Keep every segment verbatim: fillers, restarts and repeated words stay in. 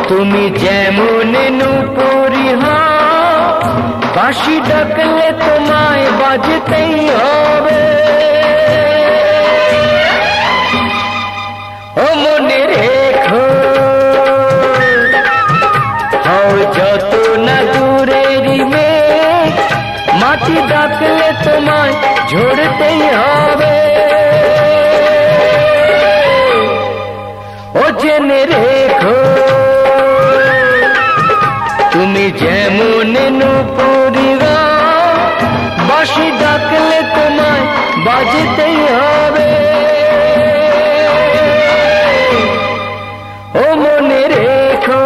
তুমি যেমন নূপুরি হও, বাঁশি ডাকলে তোমায় বাজতেই হবে। ও মনে রেখো, হও যত না দূরেরই মেঘ, মাটি ডাকলে তোমায় ঝরতেই হবে। ও জেনে রেখো, তুমি যেমন নূপুরি হও, বাঁশি ডাকলে তোমায় বাজতেই হবে। ও মনে রেখো,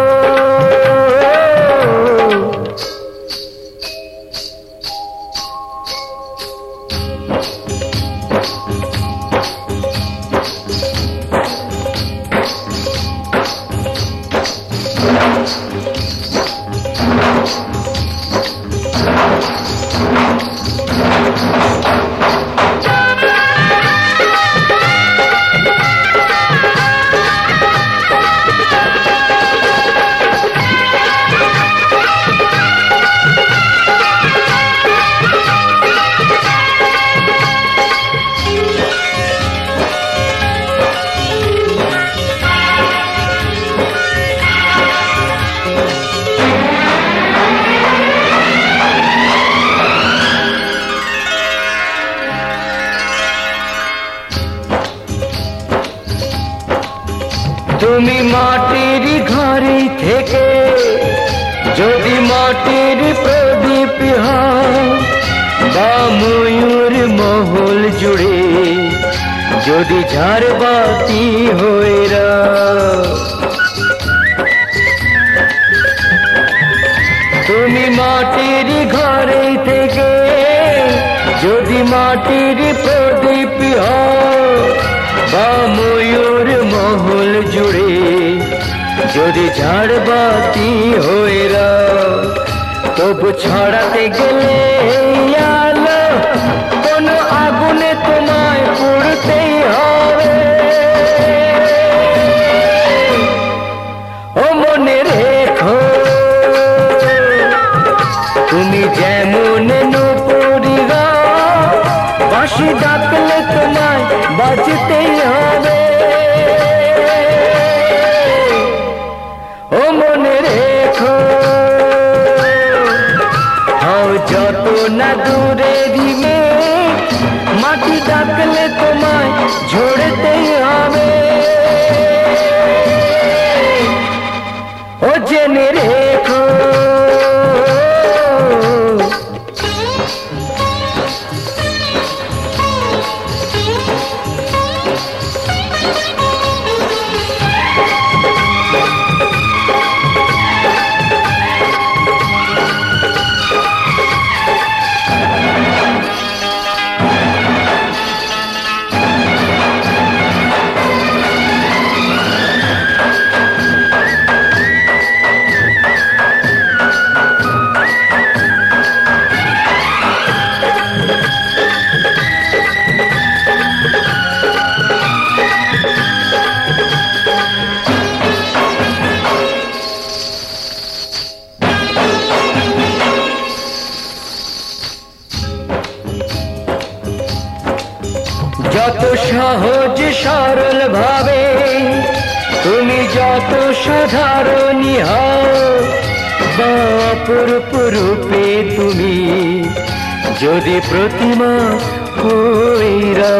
তুমি মাটির ঘরে থেকে যদি মাটির প্রদীপ হও, বা ময়ূর মহল জুড়ে যদি ঝাড়বাতি হয়ে রাও, তুমি মাটির ঘরে থেকে যদি মাটির প্রদীপ হও, বা ময়ূর মহল জুড়ে যদি ঝাড়বাতি হয়ে রাও, তবু ছড়াতে গেলে আলো কোন আগুনে তোমায় পুড়তেই হবে। ও মনে রেখো, তুমি যেমন নূপুরি হও, বাঁশি ডাকলে তোমায় বাজতেই হবে। ও মনে রেখো, হও যত না দূরেরই মেঘ, মাটি ডাকলে তোমায় ঝরতেই হবে। ও জেনে রেখো, যত সহজ সরল ভাবে তুমি যত সাধারণী হও, বা অপরূপ রূপে তুমি যদি প্রতিমা হইরা,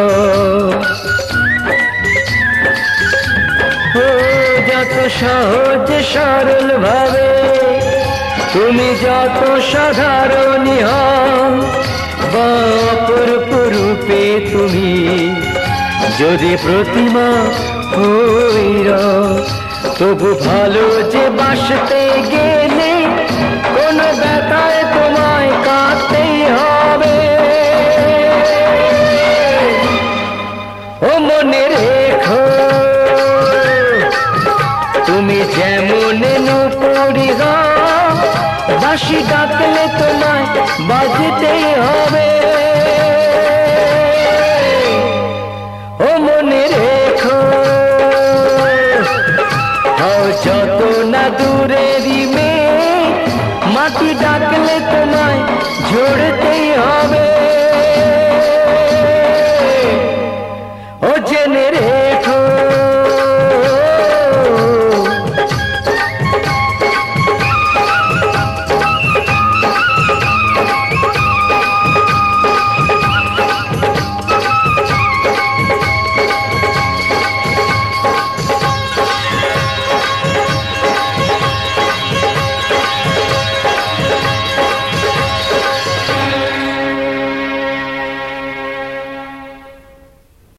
ও যত সহজ সরল ভাবে তুমি যত সাধারণী হও, বা অপরূপ রূপে তুমি যদি প্রতিমা হইরা, তবু ভালো যে বাসতে গেলে কোন ব্যথায় তোমায় কাঁদতেই হবে। ও মনে রেখো, তুমি যেমন নূপুরি হও, বাঁশি ডাকলে তোমায় বাজতেই হবে। ও মনে রেখো, হও যত না দূরেরই মেয়ে, মাটি ডাকলে তোমায় ঝরতেই হবে।